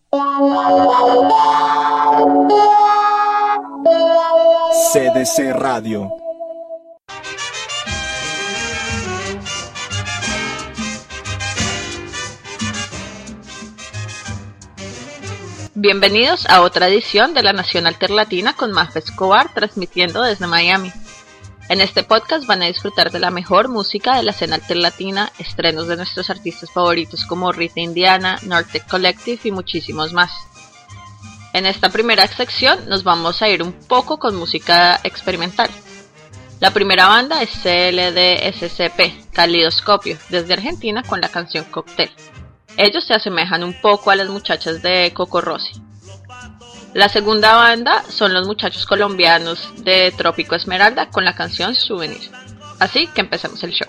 CDC Radio. Bienvenidos a otra edición de La Nación Alterlatina con Mafe Escobar, transmitiendo desde Miami. En este podcast van a disfrutar de la mejor música de la escena alterlatina, estrenos de nuestros artistas favoritos como Rita Indiana, Nortec Collective y muchísimos más. En esta primera sección nos vamos a ir un poco con música experimental. La primera banda es CLDSCP, Calidoscopio, desde Argentina con la canción Cóctel. Ellos se asemejan un poco a las muchachas de Coco Rossi. La segunda banda son los muchachos colombianos de Trópico Esmeralda con la canción Souvenir. Así que empecemos el show.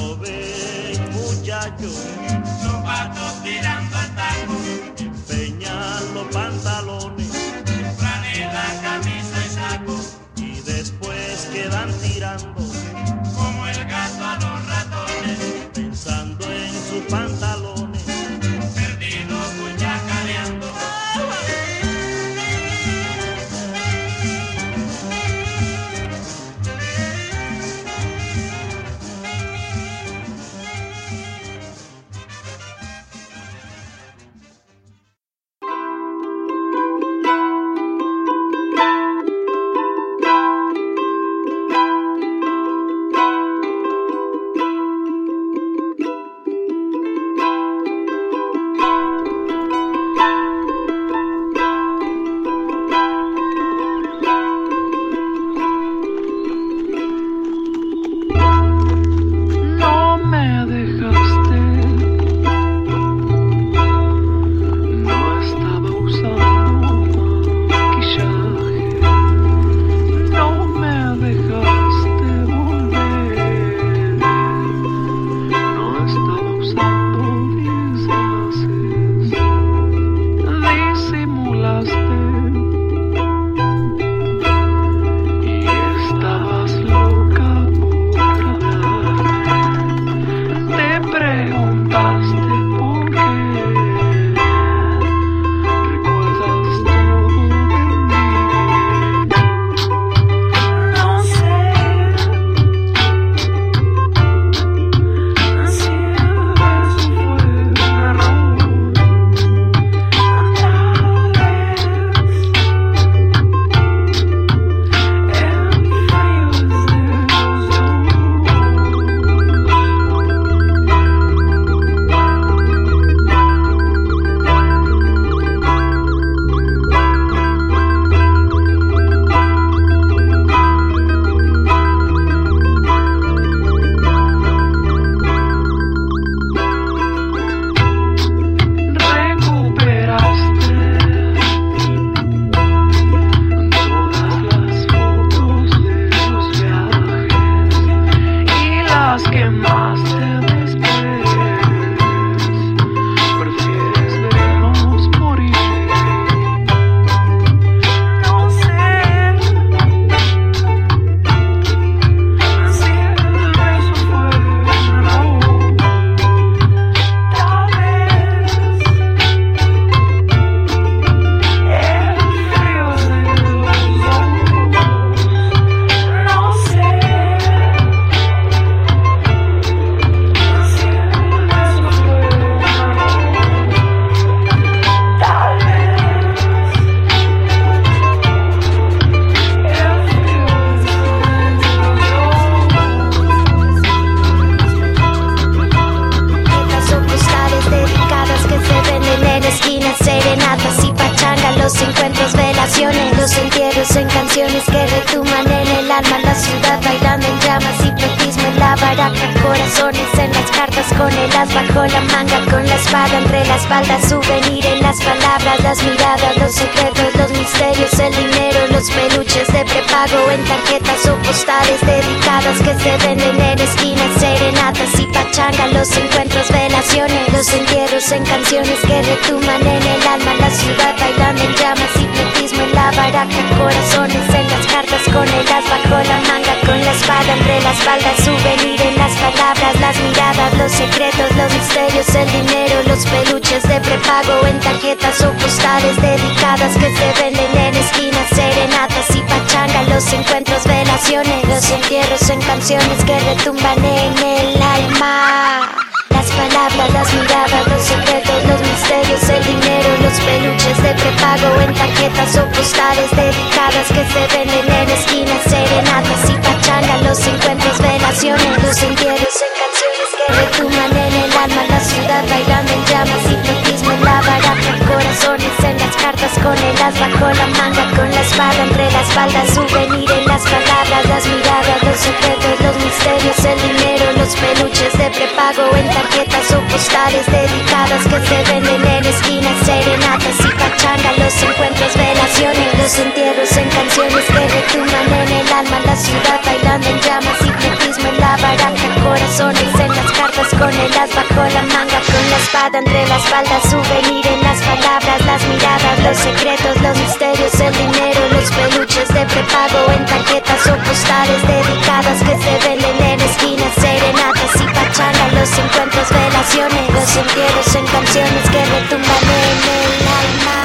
Y después quedan tirando como el gato a los ratones, pensando en sus pantalones, perdidos guayacareando. En canciones que retumban en el alma, la ciudad bailando en llamas, hipnotismo en la baraja, corazones en las cartas con el as bajo la manga, con la espada entre las faldas, souvenir en las palabras, las miradas, los secretos, los misterios, el dinero, los peluches de prepago en tarjetas o postales. dedicadas que se venden en esquinas, serenatas y pachanga, los encuentros, velaciones, los entierros en canciones que retumban en el alma. Las palabras, las miradas, los secretos, los misterios, el dinero, los peluches de prepago en tarjetas o postales dedicadas que se venden en esquinas, serenatas y pachanga, los encuentros, velaciones, los entierros en canciones que retumban en el alma. La ciudad bailando en llamas, hipnotismo en la baraja, corazones en las cartas con el as bajo la manga, con la espada entre las faldas, souvenir en las palabras, las miradas, los secretos, los misterios, el dinero, los peluches de prepago en tarjetas o postales dedicadas que se venden en esquinas, serenatas y pachanga, los encuentros, velaciones, los entierros en canciones que retumban en el alma. La ciudad bailando en llamas, hipnotismo en la baraja, corazones en las cartas con el as bajo la manga, con la espada entre las faldas, souvenir en las palabras, las miradas, los secretos, los misterios, el dinero, los peluches de prepago en tarjetas o postales dedicadas que se venden en esquinas, serenatas y pachanga, los encuentros, velaciones, los entierros en canciones que retumban en el alma.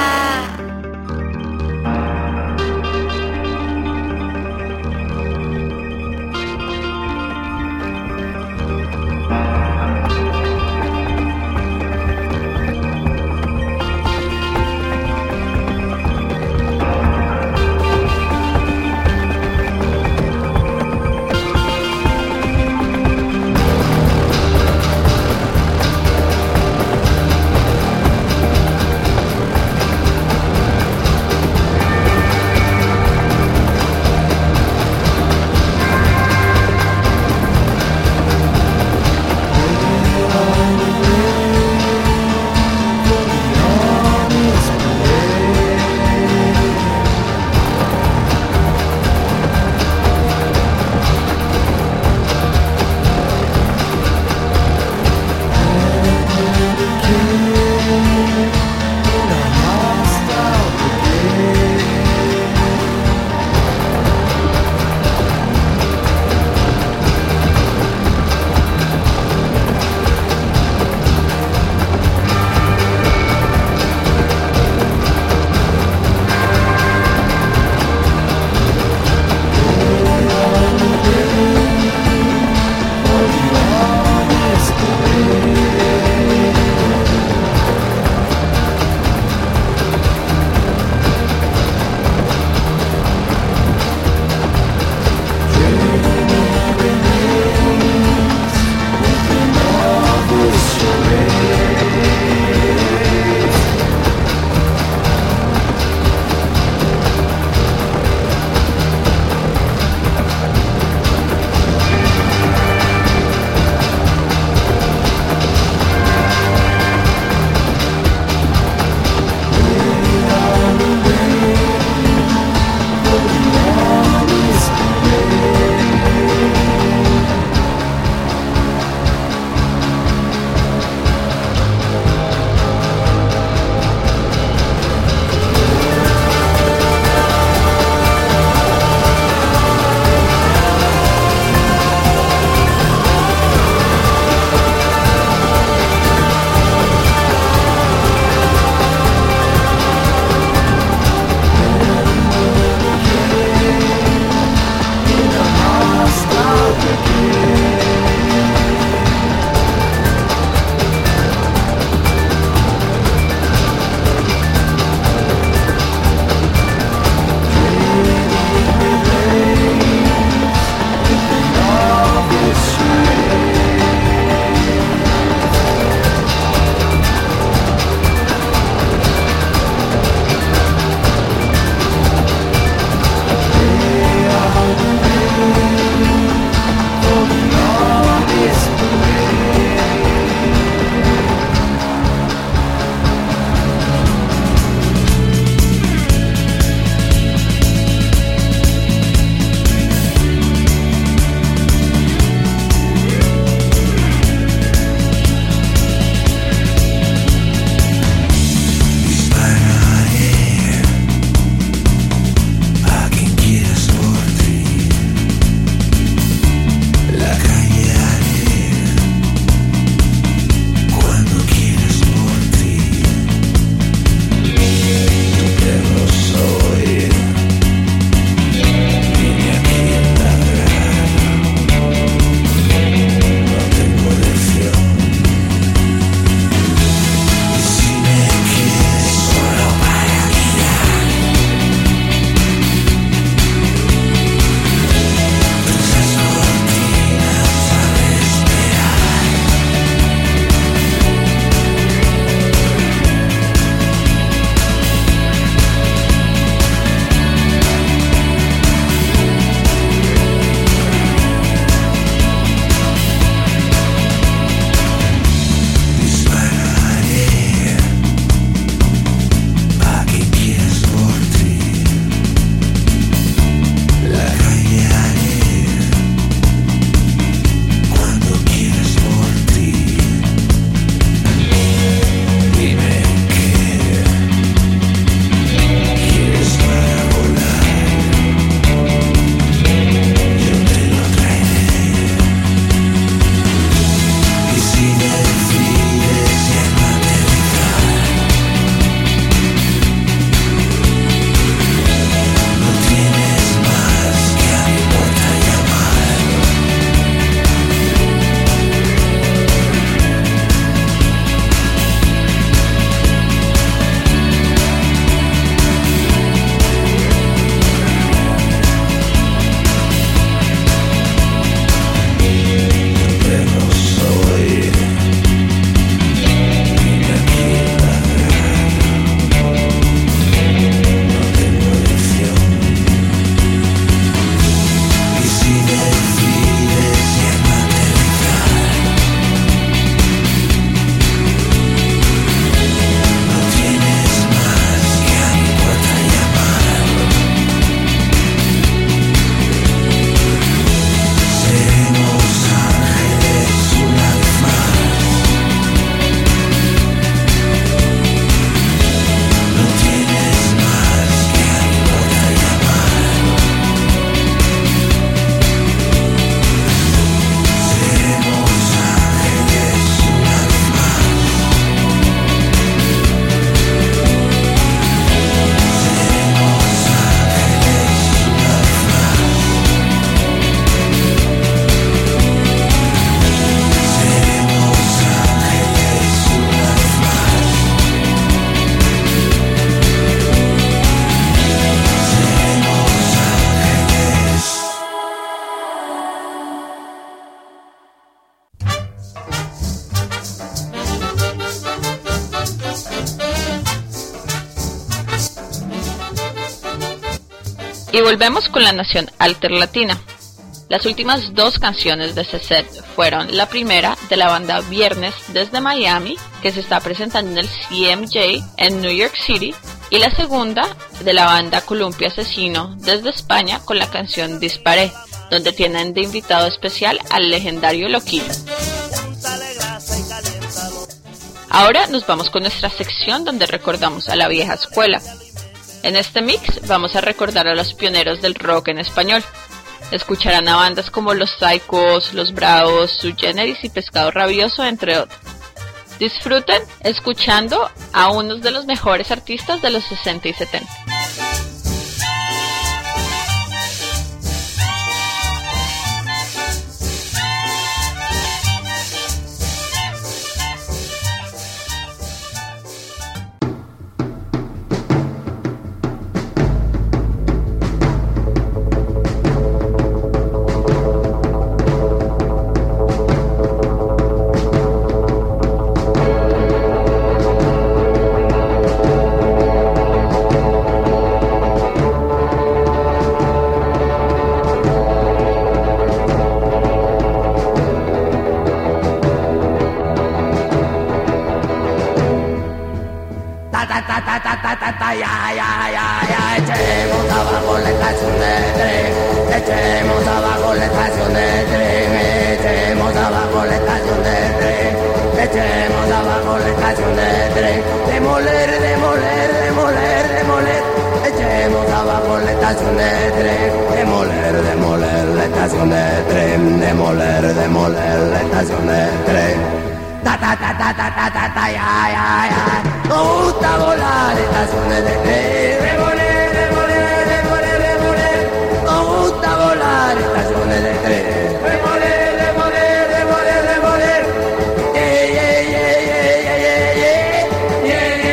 Y volvemos con la Nación Alterlatina. Las últimas dos canciones de ese set fueron la primera de la banda Viernes desde Miami, que se está presentando en el CMJ en New York City, y la segunda de la banda Columpio Asesino desde España con la canción Disparé, donde tienen de invitado especial al legendario Loquillo. Ahora nos vamos con nuestra sección donde recordamos a la vieja escuela. En este mix vamos a recordar a los pioneros del rock en español. Escucharán a bandas como Los Psychos, Los Bravos, Sui Generis y Pescado Rabioso, entre otros. Disfruten escuchando a unos de los mejores artistas de los 60 y 70. Echemos abajo la estación de tren, echemos abajo la estación de tren, echemos abajo la estación de tren, echemos abajo la estación de tren, demoler, demoler, demoler, demoler, echemos abajo la estación de tren, demoler, demoler la estación de tren, demoler, demoler la estación de tren. Ta ta ta ta ta ta ta ta ya ya ya. Nos gusta volar estaciones de tren. Demoler, demoler, demoler, demoler. Nos gusta volar estaciones de tren. Demoler, demoler, demoler, demoler. Yeah yeah yeah yeah yeah yeah yeah yeah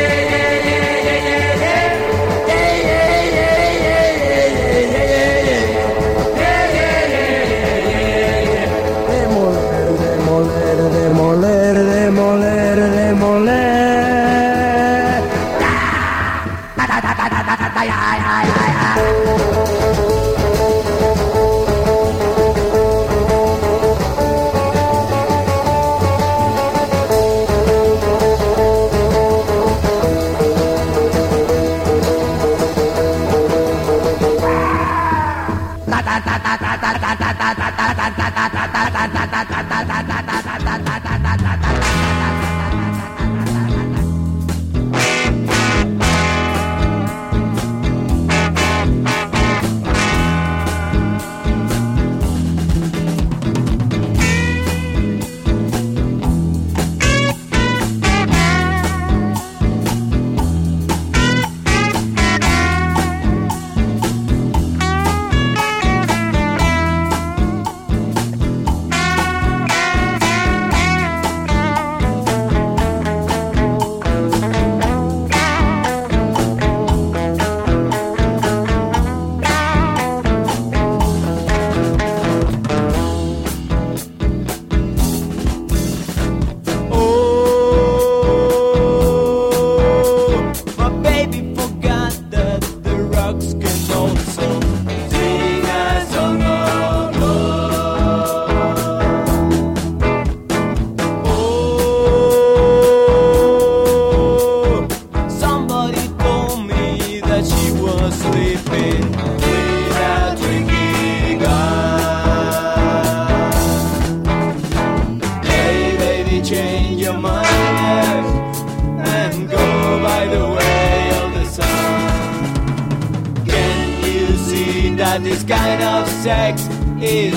that this kind of sex is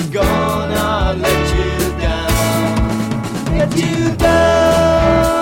gonna let you down. Let you down.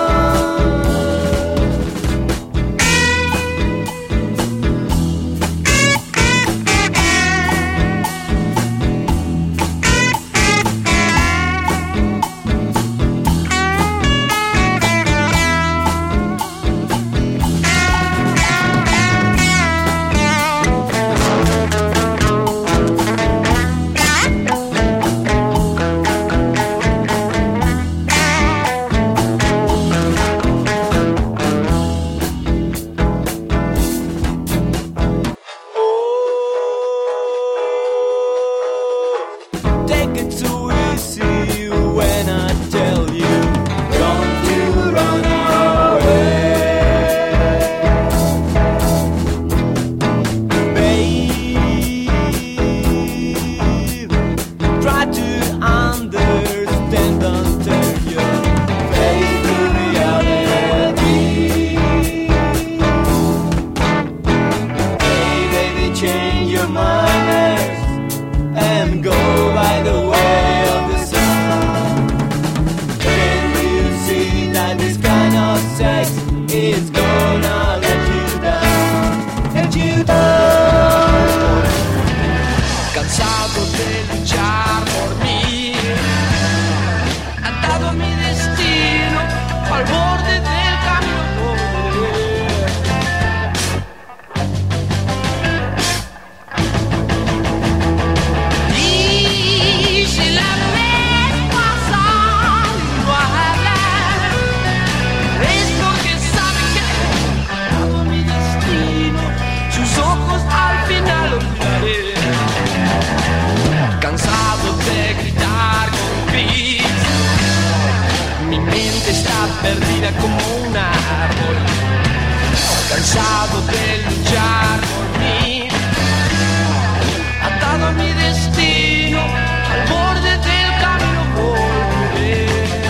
cansado de luchar por mí, atado a mi destino, al borde del camino volveré.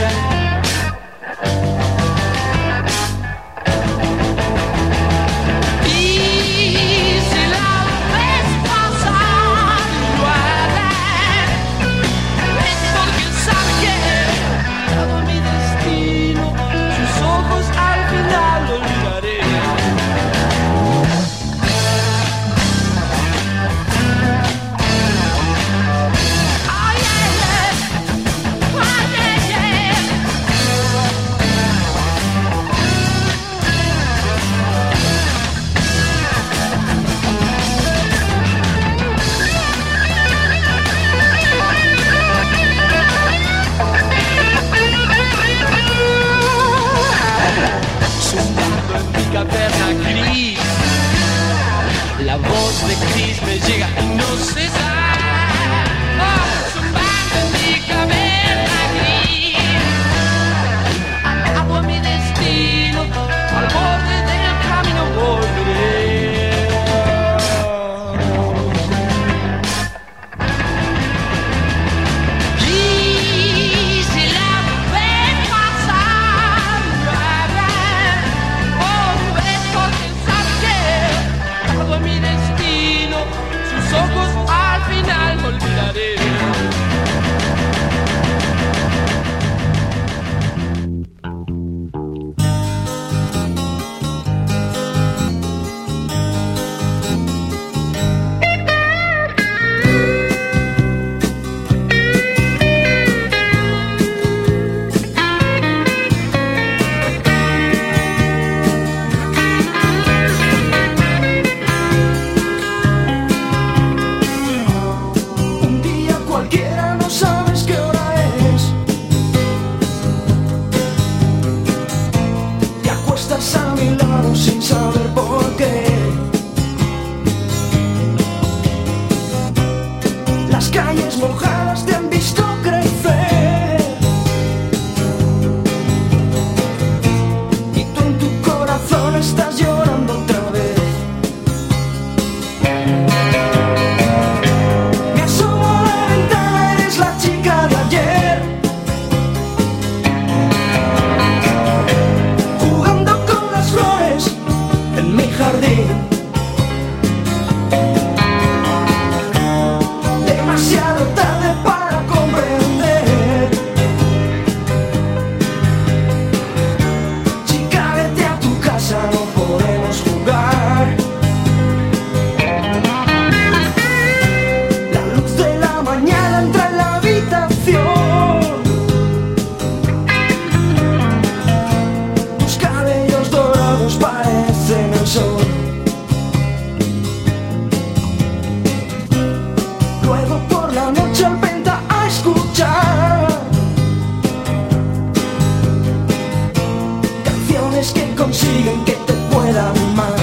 Y si la ves pasar llueve, es porque sabe que atado a mi destino, sus ojos al final lo olvidaré. Zumbando en mi caverna gris, la voz de Chris me llega y no cesa. Zumbando en mi caverna gris, atado a mi destino, al borde del camino volveré. Y si la ves pasar llueve, es porque sabe que atado a mi destino, sus ojos al final me olvidaré. Un día cualquiera, no sabes qué hora es. Te acuestas a mi lado sin saber por qué. Las calles mojadas te han visto crecer. Y tú en tu corazón estás llorando otra vez. Me asomo a la ventana, eres la chica de ayer, jugando con las flores en mi jardín. Demasiado tarde para comprender. Chica, vete a tu casa, no podemos jugar. La luz de la mañana entra en la habitación. Tus cabellos dorados parecen el sol. Luego por la noche al venta a escuchar canciones que consiguen que te pueda amar.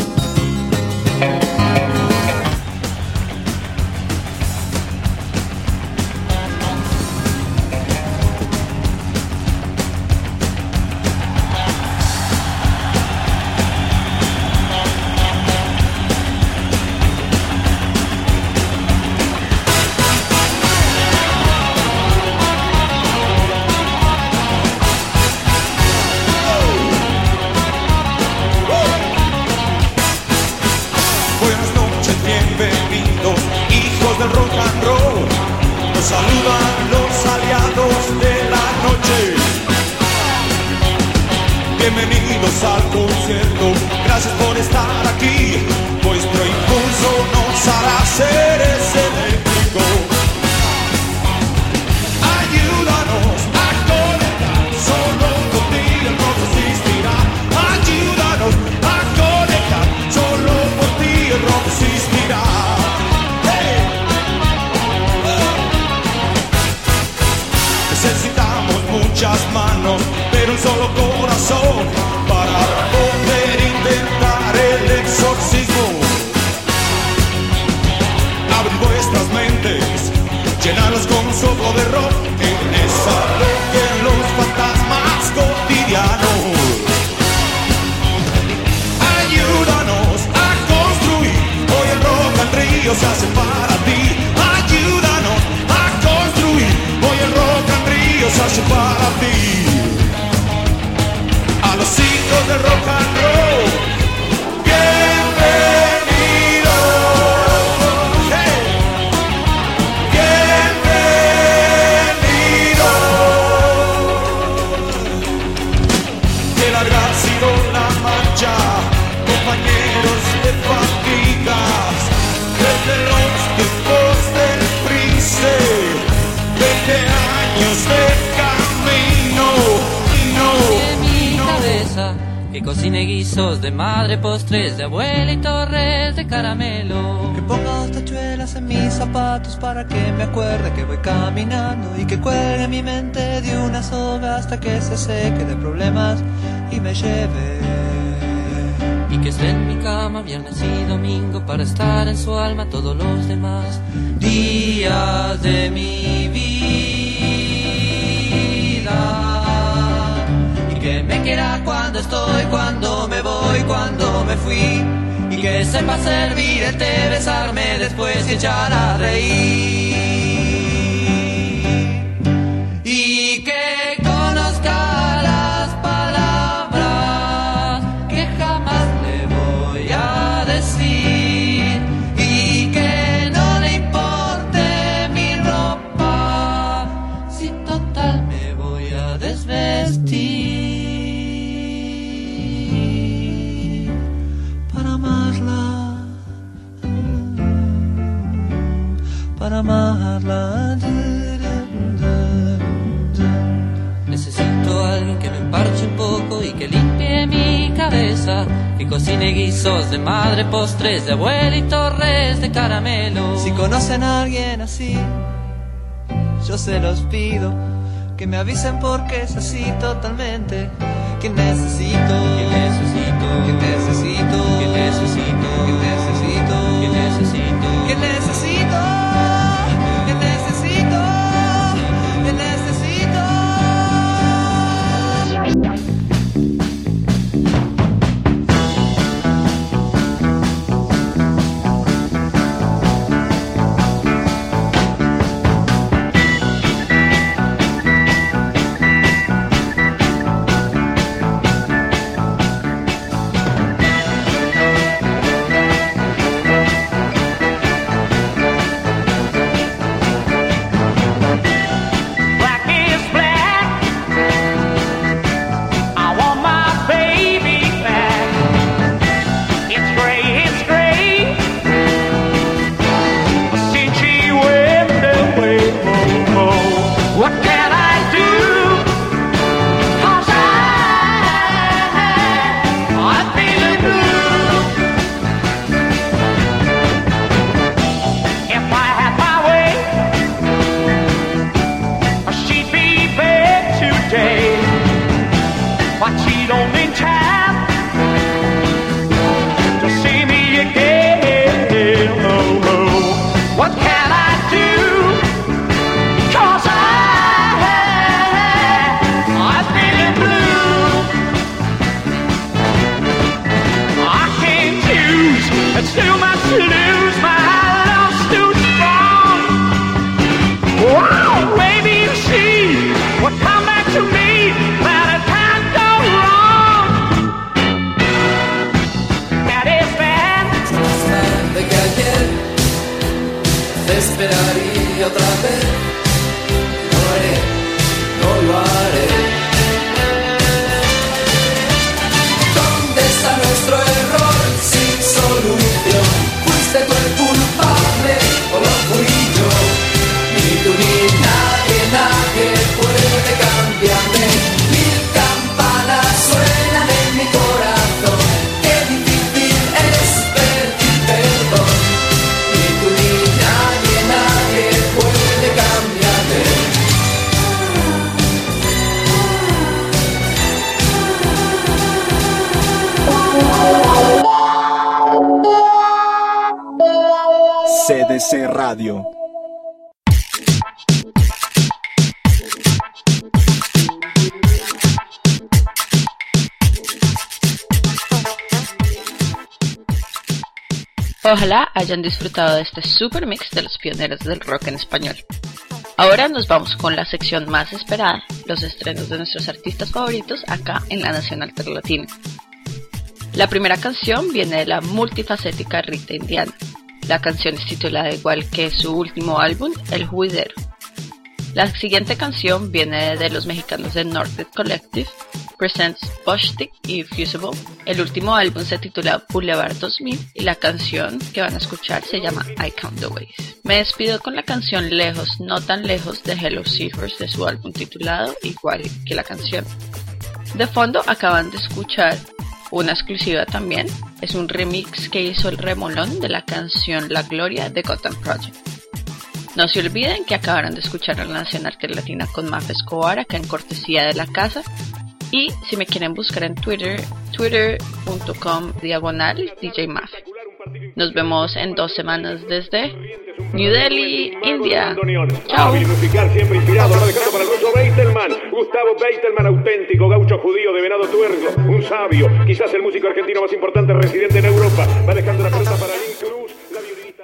Buenas noches, bienvenidos, hijos del rock and roll. Nos saludan los aliados de la noche. Bienvenidos al concierto, gracias por estar aquí. Vuestro impulso nos hará seres eléctricos. Ayúdanos a conectar, solo contigo el rock existirá. Ayúdanos a conectar, solo por ti el rock existirá. Hey. Necesitamos muchas manos, pero un solo corazón para poder intentar el exorcismo. Abrid vuestras mentes, llenarlos con un soplo de rock, que desalojen los fantasmas cotidianos. Ayúdanos cocine guisos de madre, postres de abuela y torres de caramelo. Que ponga 2 tachuelas en mis zapatos para que me acuerde que voy caminando, y que cuelgue mi mente de una soga hasta que se seque de problemas y me lleve. Y que esté en mi cama viernes y domingo para estar en su alma todos los demás días de mi vida. Y que me quiera cuando estoy, cuando me voy, cuando me fui. Y que sepa servir el té, besarme después y echar a reír. Y que conozca las palabras que jamás le voy a decir. Y que no le importe mi ropa, si total me voy a desvestir. Para amarla, para amarla. Necesito a alguien que me emparche un poco y que limpie mi cabeza, que cocine guisos de madre, postres de abuela y torres de caramelo. Si conocen a alguien así, yo se los pido, que me avisen porque es así totalmente. Que necesito, que necesito, que necesito, que necesito, que necesito, que necesito, que necesito, que necesito, que necesito. Esperaría otra vez, no haré, no lo haré. ¿Dónde está nuestro error sin solución? ¿Fuiste tú el culpable o lo fui yo? Ni tú ni nadie, nadie puede cambiarme. 1000 campanas suenan en mi corazón. Qué difícil es pedir perdón. Ni tú ni nadie, nadie puede cambiarme. CDC Radio. Ojalá hayan disfrutado de este super mix de los pioneros del rock en español. Ahora nos vamos con la sección más esperada, los estrenos de nuestros artistas favoritos acá en la Nacional Latina. La primera canción viene de la multifacética Rita Indiana. La canción es titulada igual que su último álbum, El Juidero. La siguiente canción viene de los mexicanos de Northgate Collective, Presents Boshtik y Fusible. El último álbum se titula Boulevard 2000 y la canción que van a escuchar se llama I Count the Ways. Me despido con la canción Lejos, no tan lejos de Hello Seahorse de su álbum titulado igual que la canción. De fondo acaban de escuchar una exclusiva también, es un remix que hizo el Remolón de la canción La Gloria de Gotham Project. No se olviden que acabaron de escuchar a la Nacional Latina con Mafe Escobar acá en cortesía de la casa. Y si me quieren buscar en Twitter, twitter.com/DJ Mafe. Nos vemos en 2 semanas desde New Delhi, India. Chao. Musical siempre inspirado, va dejando para el ruso Beitelman, Gustavo Beitelman, auténtico gaucho judío de Venado Tuerto, un sabio, quizás el músico argentino más importante residente en Europa. Va dejando la pelota para Lynn Cruz, la violinista.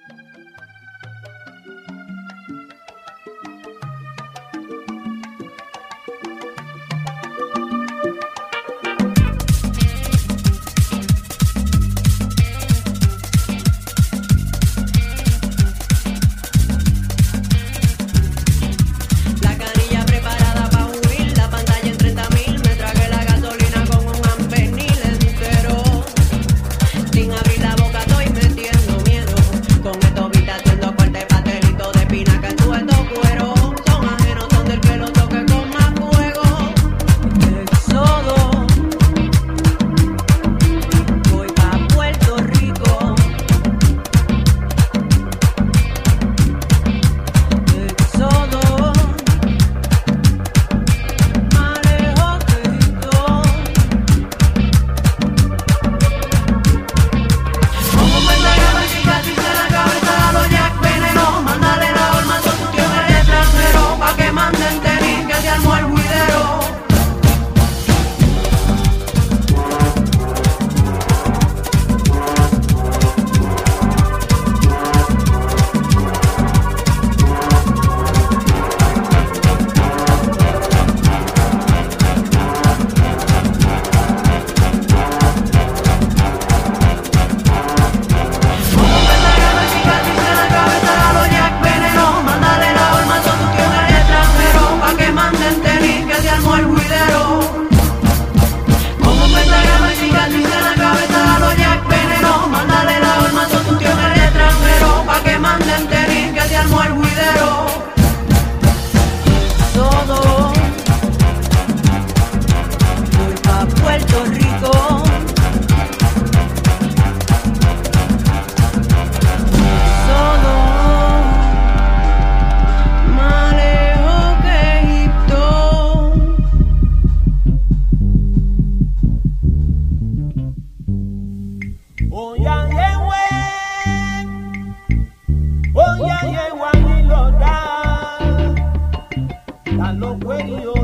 Sin abrir la boca estoy metiendo miedo. Con esto radio.